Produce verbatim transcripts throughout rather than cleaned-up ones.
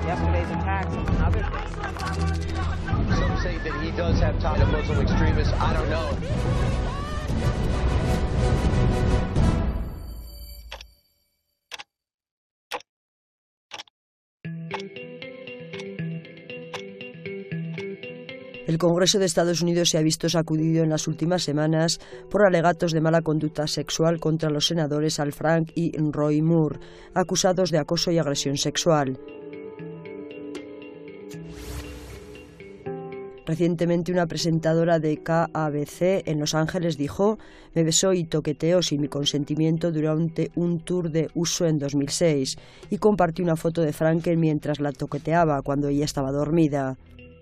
yesterday's attacks and other things. Some say that he does have ties to Muslim extremists. I don't know. El Congreso de Estados Unidos se ha visto sacudido en las últimas semanas por alegatos de mala conducta sexual contra los senadores Al Franken y Roy Moore, acusados de acoso y agresión sexual. Recientemente una presentadora de K A B C en Los Ángeles dijo: «Me besó y toqueteó sin mi consentimiento durante un tour de uso en dos mil seis» y compartió una foto de Franken mientras la toqueteaba cuando ella estaba dormida.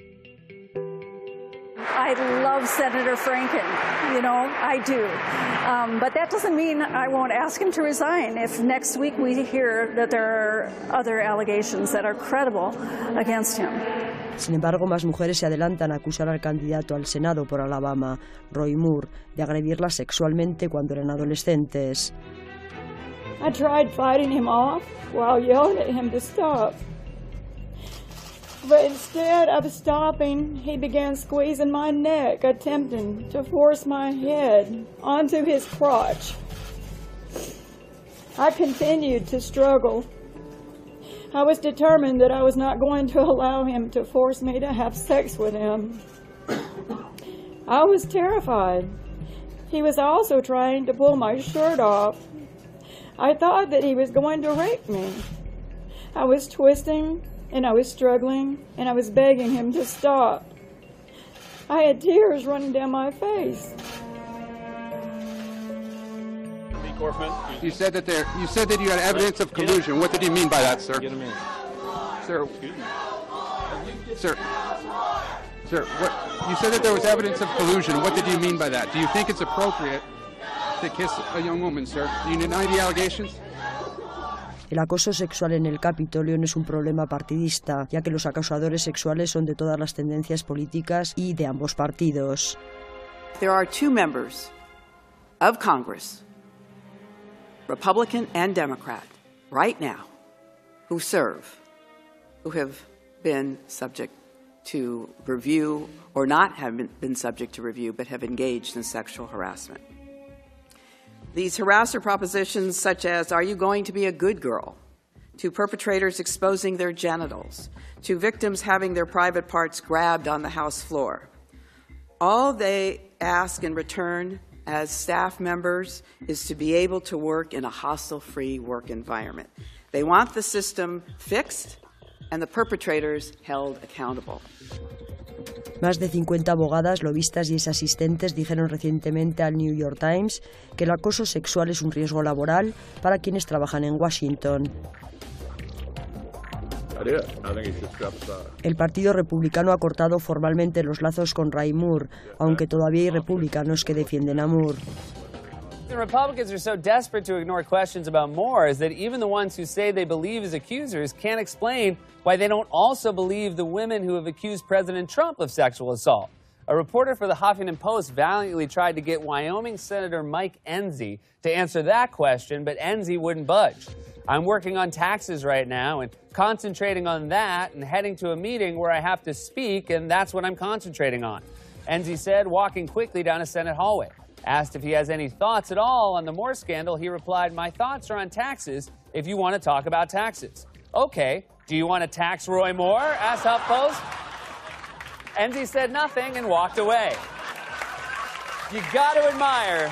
I love Senator Franken, you know, I do. Um, but that doesn't mean I won't ask him to resign if next week we hear that there are other allegations that are credible against him. Sin embargo, más mujeres se adelantan a acusar al candidato al Senado por Alabama, Roy Moore, de agredirlas sexualmente cuando eran adolescentes. I tried fighting him off while yelling at him to stop. But instead of stopping, he began squeezing my neck, attempting to force my head onto his crotch. I continued to struggle. I was determined that I was not going to allow him to force me to have sex with him. I was terrified. He was also trying to pull my shirt off. I thought that he was going to rape me. I was twisting, and I was struggling, and I was begging him to stop. I had tears running down my face. You said that there. You said that you had evidence of collusion. What did you mean by that, sir? Get him in. Sir. Sir. Sir. What? You said that there was evidence of collusion. What did you mean by that? Do you think it's appropriate to kiss a young woman, sir? Do you deny the allegations? El acoso sexual en el Capitolio no es un problema partidista, ya que los acosadores sexuales son de todas las tendencias políticas y de ambos partidos. There are two members of Congress, Republican and Democrat, right now, who serve, who have been subject to review, or not have been subject to review, but have engaged in sexual harassment. These harasser propositions such as, are you going to be a good girl, to perpetrators exposing their genitals, to victims having their private parts grabbed on the House floor. All they ask in return as staff members is to be able to work in a hostile-free work environment. They want the system fixed and the perpetrators held accountable. Más de cincuenta abogadas, lobistas y exasistentes dijeron recientemente al New York Times que el acoso sexual es un riesgo laboral para quienes trabajan en Washington. El Partido Republicano ha cortado formalmente los lazos con Roy Moore, aunque todavía hay republicanos que defienden a Moore. The Republicans are so desperate to ignore questions about Moore is that even the ones who say they believe his accusers can't explain why they don't also believe the women who have accused President Trump of sexual assault. A reporter for the Huffington Post valiantly tried to get Wyoming Senator Mike Enzi to answer that question, but Enzi wouldn't budge. I'm working on taxes right now and concentrating on that and heading to a meeting where I have to speak, and that's what I'm concentrating on, Enzi said, walking quickly down a Senate hallway. Asked if he has any thoughts at all on the Moore scandal, he replied, my thoughts are on taxes if you want to talk about taxes. Okay, do you want to tax Roy Moore? Asked HuffPost. Enzi said nothing and walked away. You got to admire,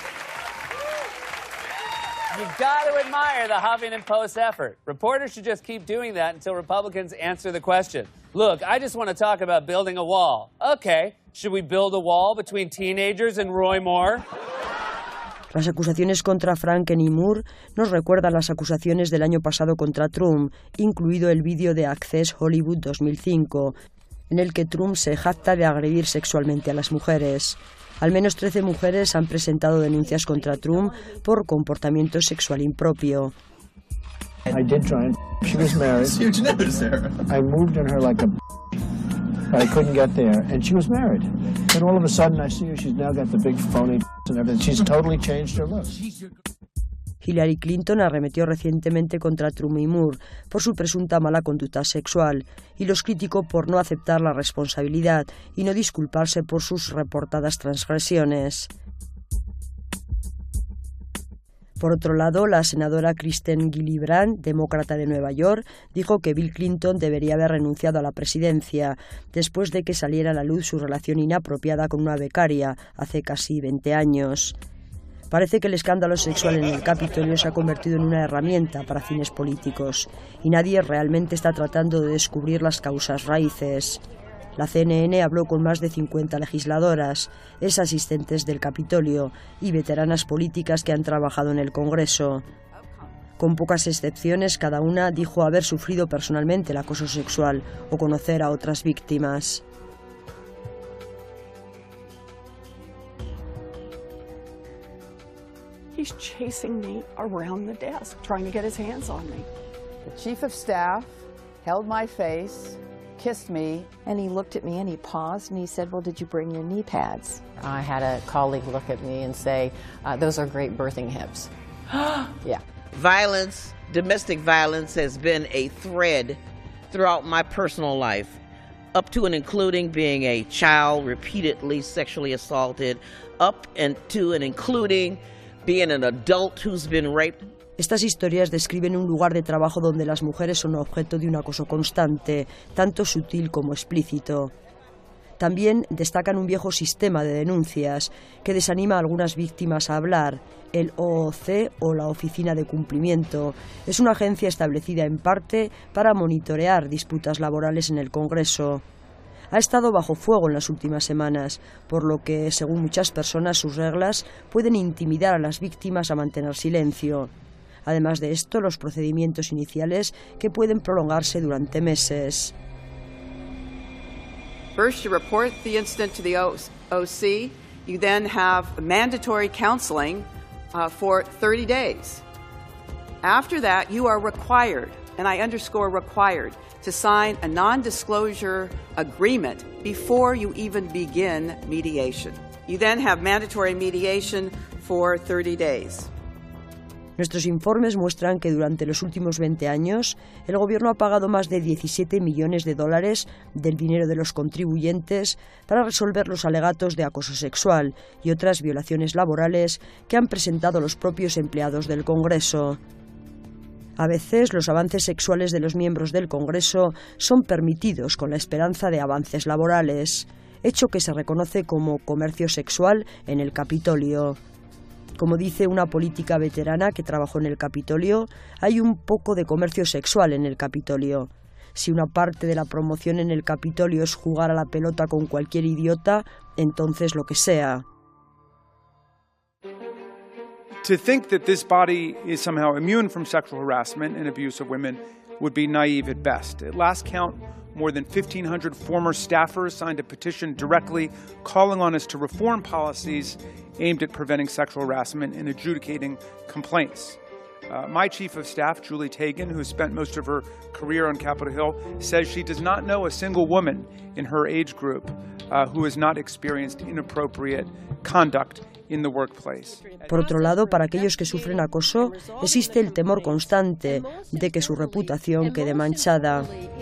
you got to admire the Huffington Post effort. Reporters should just keep doing that until Republicans answer the question. Look, I just want to talk about building a wall. Okay, should we build a wall between teenagers and Roy Moore? Las acusaciones contra Franken y Moore nos recuerdan las acusaciones del año pasado contra Trump, incluido el vídeo de Access Hollywood dos mil cinco, en el que Trump se jacta de agredir sexualmente a las mujeres. Al menos trece mujeres han presentado denuncias contra Trump por comportamiento sexual impropio. I did try and she was married. Huge news, Sarah. I moved on her like a but I couldn't get there, and she was married. And all of a sudden I see her, she's now got the big phony and everything. She's totally changed her look. Hillary Clinton arremetió recientemente contra Trump y Moore por su presunta mala conducta sexual y los criticó por no aceptar la responsabilidad y no disculparse por sus reportadas transgresiones. Por otro lado, la senadora Kristen Gillibrand, demócrata de Nueva York, dijo que Bill Clinton debería haber renunciado a la presidencia después de que saliera a la luz su relación inapropiada con una becaria hace casi veinte años. Parece que el escándalo sexual en el Capitolio se ha convertido en una herramienta para fines políticos y nadie realmente está tratando de descubrir las causas raíces. La C N N habló con más de cincuenta legisladoras, ex asistentes del Capitolio y veteranas políticas que han trabajado en el Congreso. Con pocas excepciones, cada una dijo haber sufrido personalmente el acoso sexual o conocer a otras víctimas. He's chasing me around the desk, trying to get his hands on me. The chief of staff held my face, kissed me, and he looked at me and he paused and he said, well, did you bring your knee pads? I had a colleague look at me and say, uh, those are great birthing hips. Yeah. Violence, domestic violence has been a thread throughout my personal life, up to and including being a child repeatedly sexually assaulted, up and to and including being an adult who's been raped. Estas historias describen un lugar de trabajo donde las mujeres son objeto de un acoso constante, tanto sutil como explícito. También destacan un viejo sistema de denuncias que desanima a algunas víctimas a hablar. El O O C, o la Oficina de Cumplimiento, es una agencia establecida en parte para monitorear disputas laborales en el Congreso. Ha estado bajo fuego en las últimas semanas, por lo que, según muchas personas, sus reglas pueden intimidar a las víctimas a mantener silencio. Además de esto, los procedimientos iniciales que pueden prolongarse durante meses. First, you report the incident to the O C. You then have mandatory counseling uh, for thirty days. After that, you are required, and I underscore required, to sign a non-disclosure agreement before you even begin mediation. You then have mandatory mediation for thirty days. Nuestros informes muestran que durante los últimos veinte años el gobierno ha pagado más de diecisiete millones de dólares del dinero de los contribuyentes para resolver los alegatos de acoso sexual y otras violaciones laborales que han presentado los propios empleados del Congreso. A veces los avances sexuales de los miembros del Congreso son permitidos con la esperanza de avances laborales, hecho que se reconoce como comercio sexual en el Capitolio. Como dice una política veterana que trabajó en el Capitolio, hay un poco de comercio sexual en el Capitolio. Si una parte de la promoción en el Capitolio es jugar a la pelota con cualquier idiota, entonces lo que sea. To think that this body is somehow immune from sexual harassment and abuse of women would be naive at best. At last count, more than fifteen hundred former staffers signed a petition directly calling on us to reform policies aimed at preventing sexual harassment and adjudicating complaints. Uh, my chief of staff, Julie Tagan, who has spent most of her career on Capitol Hill, says she does not know a single woman in her age group uh, who has not experienced inappropriate conduct in the workplace. Por otro lado, para aquellos que sufren acoso, existe el temor constante de que su reputación quede manchada.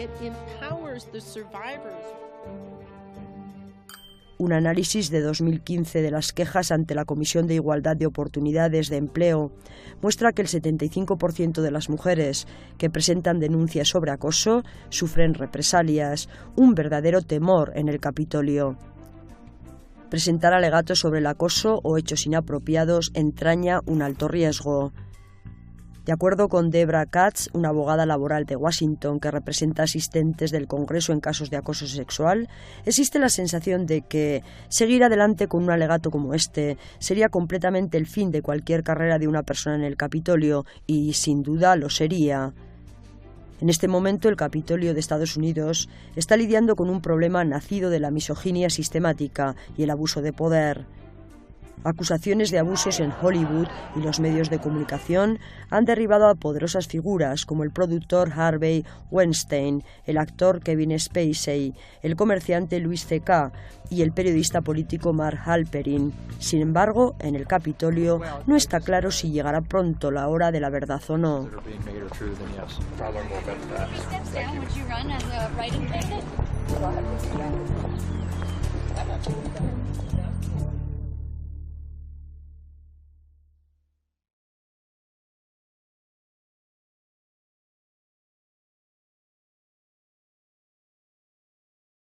Un análisis de dos mil quince de las quejas ante la Comisión de Igualdad de Oportunidades de Empleo muestra que el setenta y cinco por ciento de las mujeres que presentan denuncias sobre acoso sufren represalias, un verdadero temor en el Capitolio. Presentar alegatos sobre el acoso o hechos inapropiados entraña un alto riesgo. De acuerdo con Debra Katz, una abogada laboral de Washington que representa asistentes del Congreso en casos de acoso sexual, existe la sensación de que seguir adelante con un alegato como este sería completamente el fin de cualquier carrera de una persona en el Capitolio, y sin duda lo sería. En este momento, el Capitolio de Estados Unidos está lidiando con un problema nacido de la misoginia sistemática y el abuso de poder. Acusaciones de abusos en Hollywood y los medios de comunicación han derribado a poderosas figuras como el productor Harvey Weinstein, el actor Kevin Spacey, el comerciante Louis C K y el periodista político Mark Halperin. Sin embargo, en el Capitolio no está claro si llegará pronto la hora de la verdad o no.